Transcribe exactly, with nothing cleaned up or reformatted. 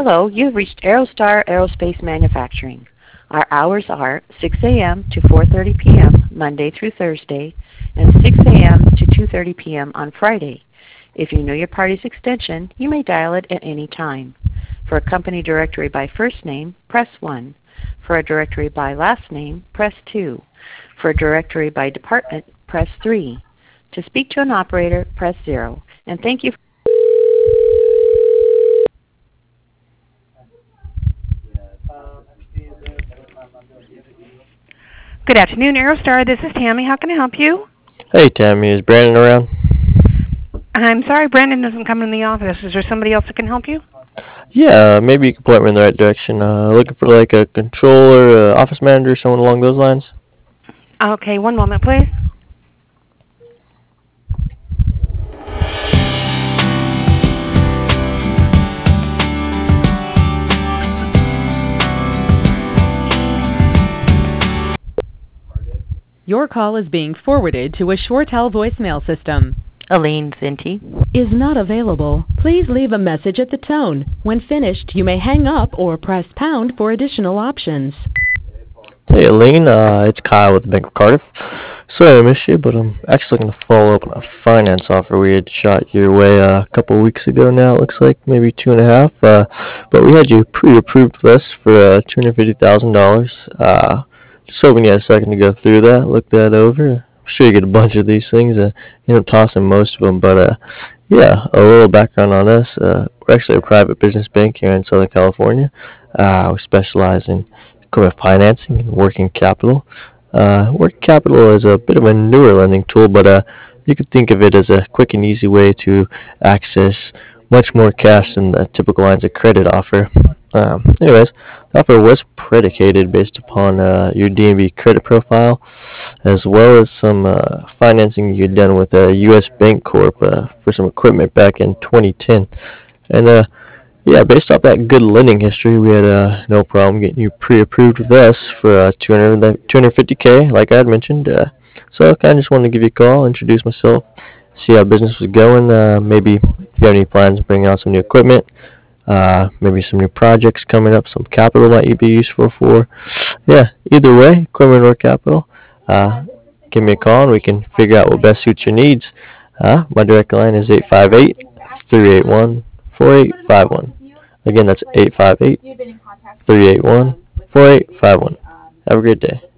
Hello, you've reached Aerostar Aerospace Manufacturing. Our hours are six A M to four thirty P M Monday through Thursday and six A M to two thirty P M on Friday. If you know your party's extension, you may dial it at any time. For a company directory by first name, press one. For a directory by last name, press two. For a directory by department, press three. To speak to an operator, press zero. And thank you. Good afternoon, Aerostar. This is Tammy. How can I help you? Hey, Tammy. Is Brandon around? I'm sorry, Brandon doesn't come in the office. Is there somebody else that can help you? Yeah, maybe you can point me in the right direction. Uh, looking for like a controller, uh, office manager, someone along those lines. Okay, one moment, please. Your call is being forwarded to a ShoreTel voicemail system. Elaine Zinti. Is not available. Please leave a message at the tone. When finished, you may hang up or press pound for additional options. Hey, Elaine. Uh, it's Kyle with the Bank of Cardiff. Sorry I missed you, but I'm actually looking to follow up on a finance offer we had shot your way uh, a couple of weeks ago now, it looks like, maybe two and a half. Uh, but we had you pre-approved with us for uh, two hundred fifty thousand dollars. Uh, just hoping you had a second to go through that, look that over. I'm sure you get a bunch of these things. Uh, you end up tossing most of them, but uh, yeah, a little background on us. Uh, we're actually a private business bank here in Southern California. Uh, we specialize in equipment financing and working capital. Uh, working capital is a bit of a newer lending tool, but uh, you could think of it as a quick and easy way to access much more cash than the typical lines of credit offer. Um, anyways, the offer was predicated based upon uh, your D N B credit profile, as well as some uh, financing you had done with a U S Bank Corp uh, for some equipment back in twenty ten. And uh, yeah, based off that good lending history, we had uh, no problem getting you pre-approved with us for uh, two hundred fifty K, like I had mentioned. Uh, so I kind of just wanted to give you a call, introduce myself, see how business was going. Uh, maybe if you have any plans to bring out some new equipment, uh, maybe some new projects coming up, some capital might you be useful for. Yeah, either way, equipment or capital, uh, give me a call and we can figure out what best suits your needs. Uh, my direct line is eight five eight, three eight one, four eight five one. Again, that's eight five eight, three eight one, four eight five one. Have a great day.